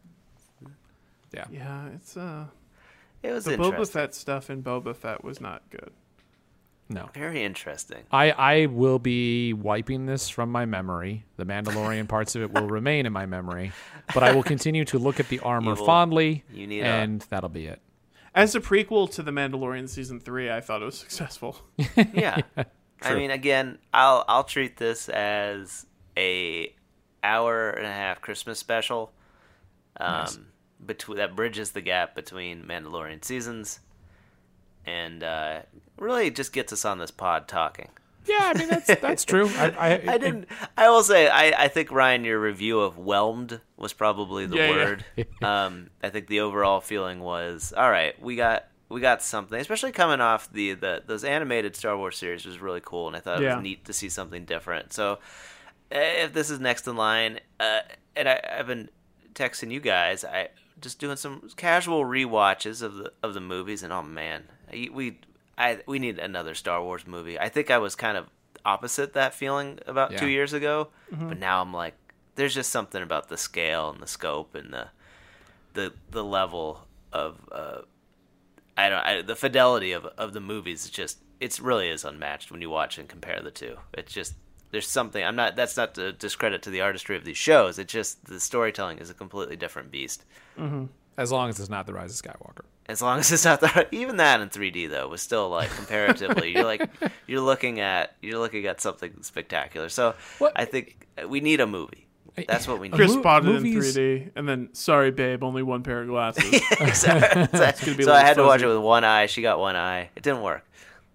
Yeah, it's it was the interesting. Boba Fett stuff in Boba Fett was not good. No. Very interesting. I will be wiping this from my memory. The Mandalorian parts of it will remain in my memory, but I will continue to look at the armor fondly, and that'll be it. As a prequel to The Mandalorian Season 3, I thought it was successful. Yeah. I mean, again, I'll treat this as a hour-and-a-half Christmas special. Nice. That bridges the gap between Mandalorian seasons, and really just gets us on this pod talking. Yeah, I mean that's true. I will say I think, Ryan, your review of whelmed was probably the word. Yeah. I think the overall feeling was, all right, we got something, especially coming off those animated Star Wars series was really cool, and I thought it was neat to see something different. So if this is next in line, and I've been texting you guys, I just doing some casual rewatches of the movies, and oh man, we need another Star Wars movie. I think I was kind of opposite that feeling about 2 years ago, but now I'm like, there's just something about the scale and the scope and the level of the fidelity of the movies. It really is unmatched when you watch and compare the two. It's just there's something. That's not to discredit to the artistry of these shows. It's just the storytelling is a completely different beast. Mm-hmm. As long as it's not the Rise of Skywalker. As long as it's not even that in 3D though was still like comparatively you're looking at something spectacular. So I think we need a movie. That's what we need. Chris spotted movies... in 3D, and then sorry, babe, only one pair of glasses. Exactly. So I had to watch it with one eye. She got one eye. It didn't work.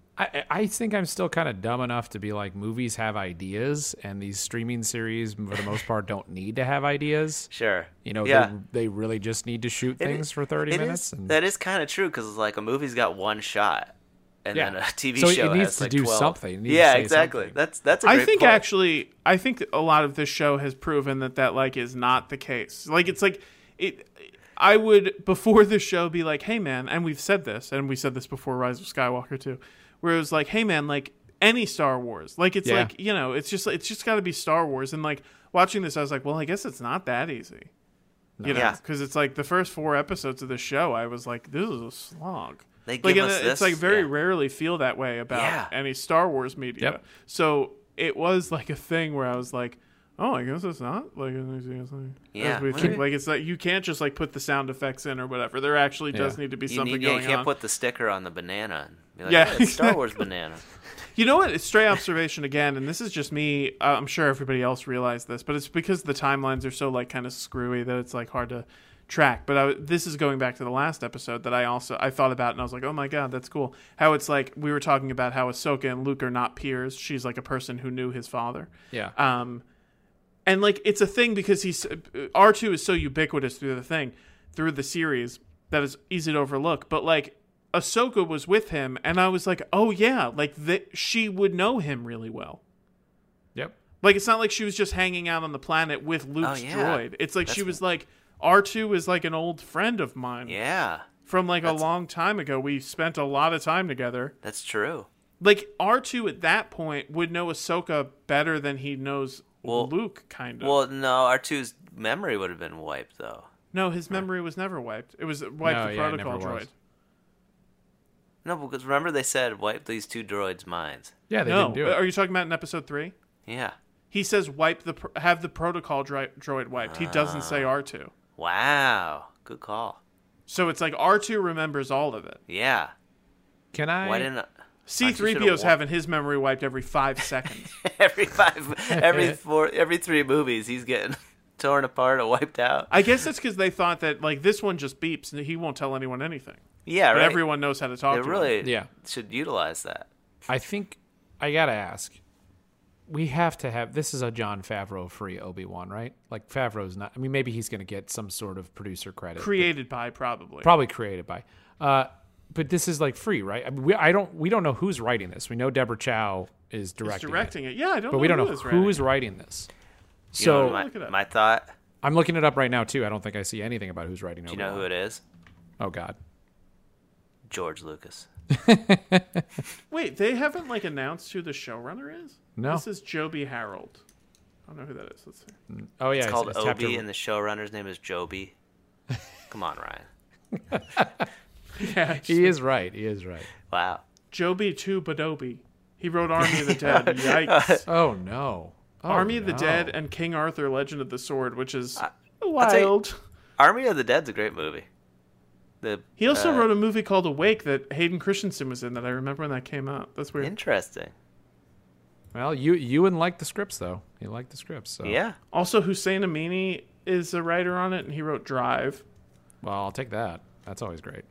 I think I'm still kind of dumb enough to be like, movies have ideas, and these streaming series, for the most part, don't need to have ideas. Sure. They really just need to shoot things for 30 minutes. That is kind of true, because like a movie's got one shot, and then a TV show it needs has to like do 12. something. Yeah, exactly. Something. That's a great point. Actually, I think a lot of this show has proven that like is not the case. Like it's like it. I would before the show be like, hey man, and we've said this, and we said this before Rise of Skywalker too. Where it was like, hey man, like any Star Wars, like it's like it's just got to be Star Wars. And like watching this, I was like, well, I guess it's not that easy, because it's like the first 4 episodes of the show, I was like, this is a slog. They give us this, it's like very rarely feel that way about any Star Wars media. Yep. So it was like a thing where I was like, oh, I guess it's not like as we think. Like it's like you can't just like put the sound effects in or whatever. There actually does need to be something going on. You can't put the sticker on the banana. And be like, it's Star Wars banana. You know what? It's stray observation again, and this is just me. I'm sure everybody else realized this, but it's because the timelines are so like kind of screwy that it's like hard to track. But this is going back to the last episode that I thought about, and I was like, oh my god, that's cool. How it's like we were talking about how Ahsoka and Luke are not peers. She's like a person who knew his father. Yeah. And like it's a thing because R2 is so ubiquitous through the series that it's easy to overlook. But like Ahsoka was with him, and I was like, oh yeah, like she would know him really well. Yep. Like it's not like she was just hanging out on the planet with Luke's droid. It's like she was like, R2 is like an old friend of mine. Yeah. From like a long time ago. We spent a lot of time together. That's true. Like R2 at that point would know Ahsoka better than he knows Luke, kind of. Well, no, R2's memory would have been wiped, though. No, his memory was never wiped. It was wiped the protocol droid. No, because remember they said wipe these 2 droids' minds. Yeah, they didn't do it. Are you talking about in episode 3? Yeah. He says have the protocol droid wiped. He doesn't say R2. Wow. Good call. So it's like R2 remembers all of it. Yeah. Can I... Why didn't... C-3PO's having his memory wiped every 5 seconds. every 3 movies, he's getting torn apart or wiped out. I guess it's because they thought that like this one just beeps and he won't tell anyone anything. Yeah, but right. Everyone knows how to talk to him. They really should utilize that. I think I gotta ask. We have to have... This is a Jon Favreau free Obi-Wan, right? Like Favreau's not... I mean, maybe he's going to get some sort of producer credit. Created by, probably. Probably created by. But this is like free, right? I mean, we don't know who's writing this. We know Deborah Chow is directing it. Yeah, I don't know. But we don't know who is writing this. So my thought. I'm looking it up right now too. I don't think I see anything about who's writing. Do you know who it is? Oh God, George Lucas. Wait, they haven't like announced who the showrunner is? No, this is Joby Harold. I don't know who that is. Let's see. Oh yeah, it's called Obi, and the showrunner's name is Joby. Come on, Ryan. Yeah, he is right. Wow. Joby 2 Badobi. He wrote Army of the Dead. Yikes. Oh no. Army of the Dead and King Arthur Legend of the Sword, which is wild. Army of the Dead's a great movie. He also wrote a movie called Awake that Hayden Christensen was in that I remember when that came out. That's weird. Interesting. Well, you wouldn't like the scripts though. You like the scripts. So. Yeah. Also, Hussein Amini is a writer on it, and he wrote Drive. Well, I'll take that. That's always great.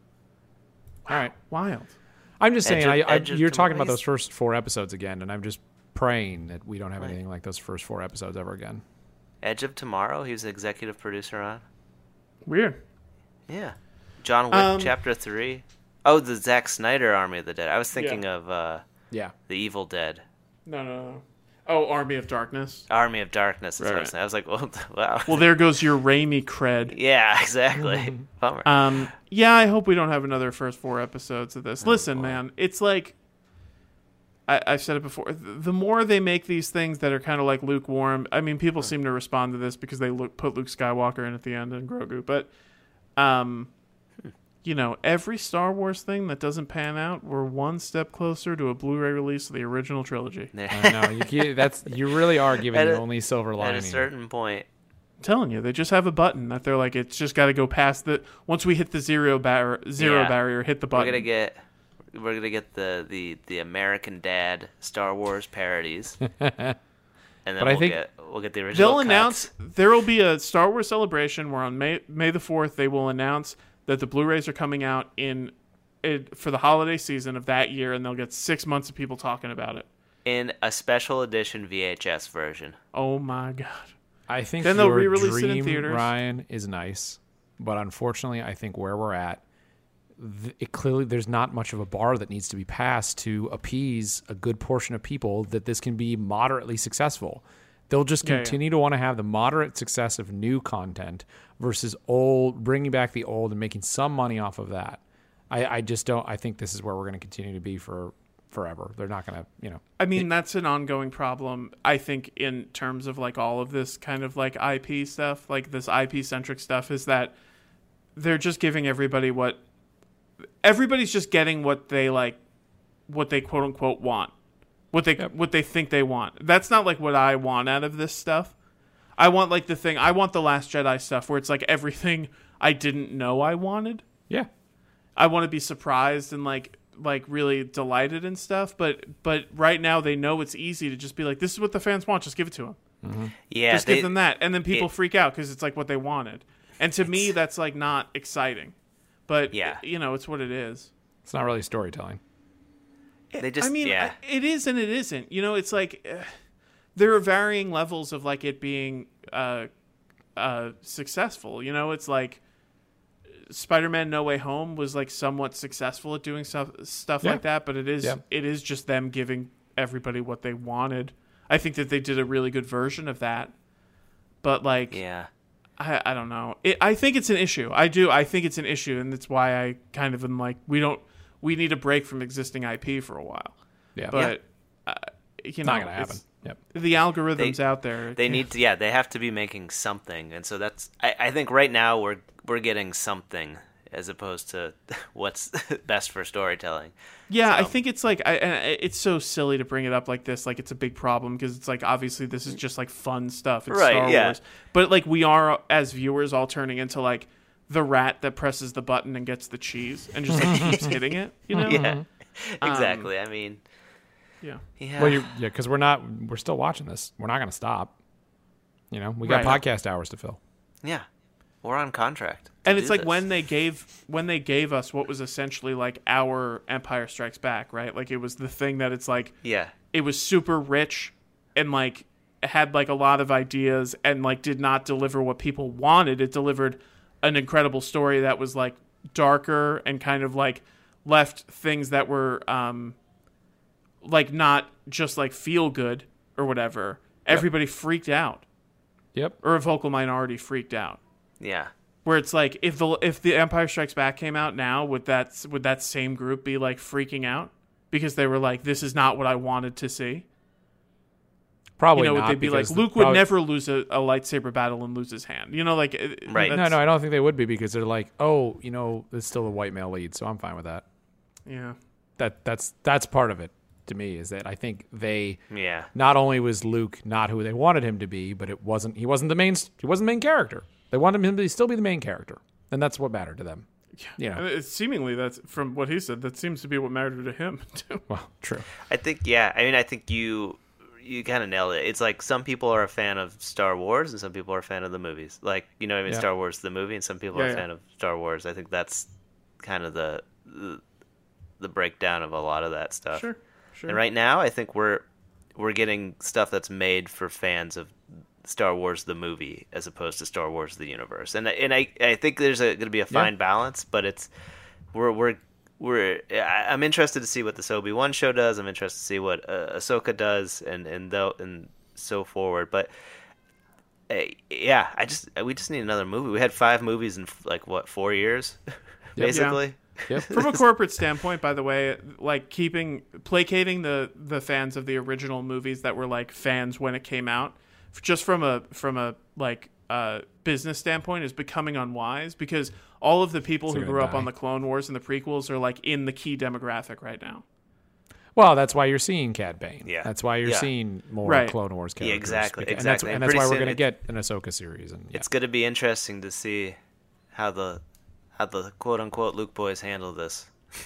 All right. Wild. I'm just saying, you're talking about those first 4 episodes again, and I'm just praying that we don't have anything like those first 4 episodes ever again. Edge of Tomorrow, he was the executive producer on. Weird. Yeah. John Wick, Chapter 3. Oh, the Zack Snyder Army of the Dead. I was thinking of The Evil Dead. No. Oh, Army of Darkness. Army of Darkness. That's what I was saying. I was like, well, wow. Well, there goes your Raimi cred. Yeah, exactly. Bummer. Yeah, I hope we don't have another first 4 episodes of this. Listen, man, it's like I've said it before. The more they make these things that are kind of like lukewarm, I mean, people seem to respond to this because they put Luke Skywalker in at the end and Grogu, but every Star Wars thing that doesn't pan out, we're one step closer to a Blu-ray release of the original trilogy. I know. You really are giving the only silver lining. At a certain point. I'm telling you, they just have a button that they're like, it's just got to go past once we hit the zero barrier, hit the button. We're gonna get the American Dad Star Wars parodies. And then we'll get the original. They'll announce there will be a Star Wars celebration where on May the 4th they will announce that the Blu-rays are coming out for the holiday season of that year, and they'll get 6 months of people talking about it in a special edition VHS version. Oh my god! I think then they'll re-release it in theaters. Ryan, is nice, but unfortunately, I think where we're at, clearly there's not much of a bar that needs to be passed to appease a good portion of people that this can be moderately successful. They'll just continue to want to have the moderate success of new content versus bringing back the old and making some money off of that. I just don't. I think this is where we're going to continue to be for forever. They're not going to, I mean, that's an ongoing problem. I think in terms of like all of this kind of like IP stuff, like this IP centric stuff, is that they're just giving everybody everybody's just getting what they quote unquote want. What they think they want. That's not like what I want out of this stuff. I want like I want the Last Jedi stuff where it's like everything I didn't know I wanted. Yeah. I want to be surprised and like really delighted and stuff, but right now they know it's easy to just be like, this is what the fans want, just give it to them. Mm-hmm. Yeah. Just give them that. And then people freak out because it's like what they wanted. And to me that's like not exciting. But it's what it is. It's not really storytelling. It is and it isn't. It's like there are varying levels of like it being successful. It's like Spider-Man No Way Home was like somewhat successful at doing stuff like that, but it is just them giving everybody what they wanted. I think that they did a really good version of that. But like I don't know. I think it's an issue. I do. I think it's an issue, and that's why I kind of am like we need a break from existing IP for a while. Yeah. But, not going to happen. Yep. The algorithms out there. They need to, they have to be making something. And so I think right now we're getting something as opposed to what's best for storytelling. Yeah, so. I think it's like, it's so silly to bring it up like this. Like it's a big problem because it's like, obviously this is just like fun stuff. It's Star Wars. But like we are, as viewers, all turning into like, the rat that presses the button and gets the cheese and just like keeps hitting it, Yeah, exactly. I mean, yeah. Well, because we're still watching this. We're not going to stop. We got podcast hours to fill. Yeah, we're on contract. And it's like when they gave us what was essentially like our Empire Strikes Back, right? Like it was the thing that it's like, it was super rich and like had like a lot of ideas and like did not deliver what people wanted. It delivered an incredible story that was like darker and kind of like left things that were like not just like feel good or whatever. Everybody freaked out. Yep. Or a vocal minority freaked out. Yeah. Where it's like if the Empire Strikes Back came out now, would that same group be like freaking out because they were like, this is not what I wanted to see? Probably not. They'd be like, Luke would never lose a lightsaber battle and lose his hand. Right. No, I don't think they would be because they're like, it's still a white male lead, so I'm fine with that. Yeah. That's part of it to me is that I think they Yeah. Not only was Luke not who they wanted him to be, but he wasn't the main character. They wanted him to still be the main character, and that's what mattered to them. Yeah. Seemingly that's from what he said. That seems to be what mattered to him too. Well, true. I think I think you kind of nailed it. It's like some people are a fan of Star Wars and some people are a fan of the movies. Like, Star Wars the movie and some people are a fan of Star Wars. I think that's kind of the breakdown of a lot of that stuff. Sure. And right now I think we're getting stuff that's made for fans of Star Wars the movie as opposed to Star Wars the universe. And I think there's going to be a fine balance, but I'm interested to see what this Obi-Wan show does. I'm interested to see what Ahsoka does, and so forward. But we just need another movie. We had 5 movies in 4 years, basically. Yeah. Yep. From a corporate standpoint, by the way, like placating the fans of the original movies that were like fans when it came out, just from a like business standpoint is becoming unwise because all of the people who grew up on the Clone Wars and the prequels are like in the key demographic right now. Well, that's why you're seeing Cad Bane. Yeah. That's why you're seeing more Clone Wars characters. Yeah, exactly. And that's why we're going to get an Ahsoka series. And it's going to be interesting to see how the quote unquote Luke boys handle this.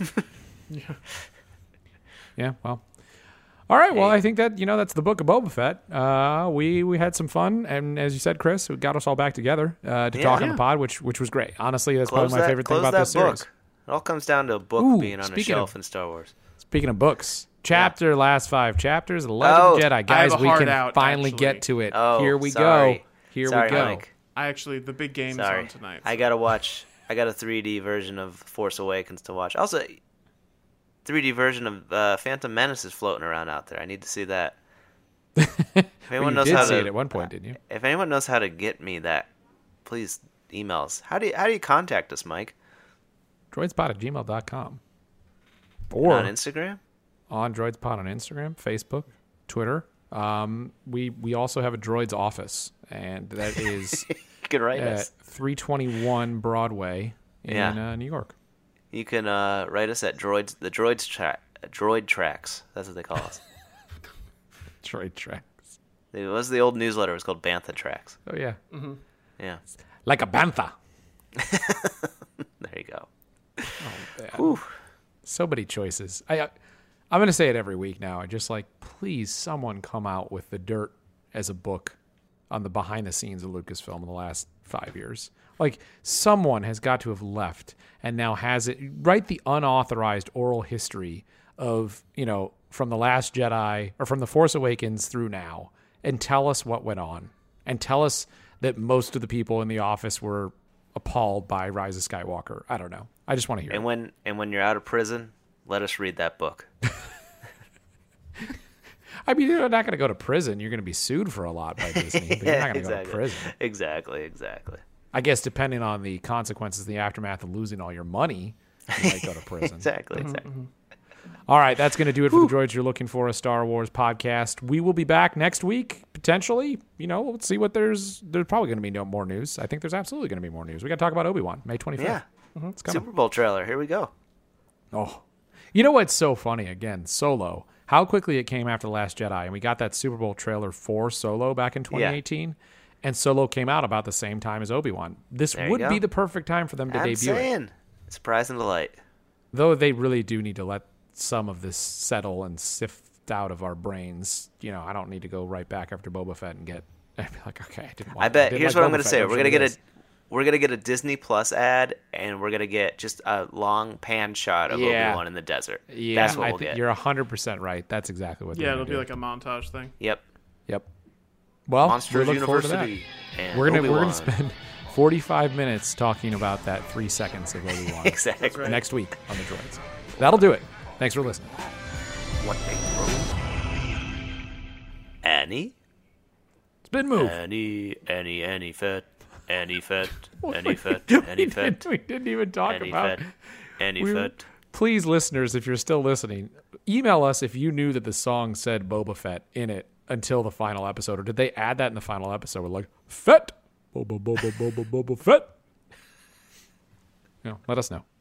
Yeah. Well. All right. Well, I think that that's the book of Boba Fett. We had some fun, and as you said, Chris, it got us all back together to talk on the pod, which was great. Honestly, that's probably my favorite thing about this series. It all comes down to a book being on a shelf in Star Wars. Speaking of books, last 5 chapters of The Legend of Jedi. Guys, we can finally get to it. Here we go. Here we go. Mike. The big game's on tonight. So. I got a 3D version of Force Awakens to watch. Also, 3D version of Phantom Menace is floating around out there. I need to see that. If anyone knows how to see it at one point, didn't you? If anyone knows how to get me that, please email us. How do you contact us, Mike? droidspot@gmail.com. Or on Instagram? On Droidspot on Instagram, Facebook, Twitter. We also have a Droids office, and that is you can write us. 321 Broadway in New York. You can write us at Droid Tracks. That's what they call us. Droid Tracks. It was the old newsletter. It was called Bantha Tracks. Oh, yeah. Mm-hmm. Yeah. Like a bantha. There you go. Oh, man. So many choices. I'm going to say it every week now. I just please, someone come out with The Dirt as a book on the behind the scenes of Lucasfilm in the last 5 years. Someone has got to have left and now has it. Write the unauthorized oral history of, from The Last Jedi or from The Force Awakens through now, and tell us what went on. And tell us that most of the people in the office were appalled by Rise of Skywalker. I don't know. I just want to hear it. And when you're out of prison, let us read that book. I mean, you're not going to go to prison. You're going to be sued for a lot by Disney. But you're not going to go to prison. Exactly. I guess depending on the consequences, the aftermath of losing all your money, you might go to prison. Exactly. All right, that's going to do it for the Droids You're Looking For, a Star Wars podcast. We will be back next week, potentially. Let's see what there's probably going to be no more news. I think there's absolutely going to be more news. We got to talk about Obi-Wan, May 25th. Yeah. It's coming. Super Bowl trailer. Here we go. Oh. You know what's so funny? Again, Solo. How quickly it came after The Last Jedi. And we got that Super Bowl trailer for Solo back in 2018. Yeah. And Solo came out about the same time as Obi-Wan. This would be the perfect time for them to debut it. Surprise and delight. Though they really do need to let some of this settle and sift out of our brains. I don't need to go right back after Boba Fett and I'd be like, okay, I didn't want. I bet. Here's what I'm going to say. We're gonna get a Disney Plus ad, and we're gonna get just a long pan shot of Obi-Wan in the desert. Yeah, that's what we'll get. You're 100% right. That's exactly what. It'll be like a montage thing. Yep. Well, Monsters we look forward to that. We're gonna spend 45 minutes talking about that 3 seconds of Obi-Wan. Exactly. Next week on the Droids. That'll do it. Thanks for listening. What big road? Annie? Spin move. Annie Fett. Annie Fett. Annie Fett. We didn't even talk about Annie Fett. Please, listeners, if you're still listening, email us if you knew that the song said Boba Fett in it until the final episode, or did they add that in the final episode? We're like, Fett! Boba Fett! Let us know.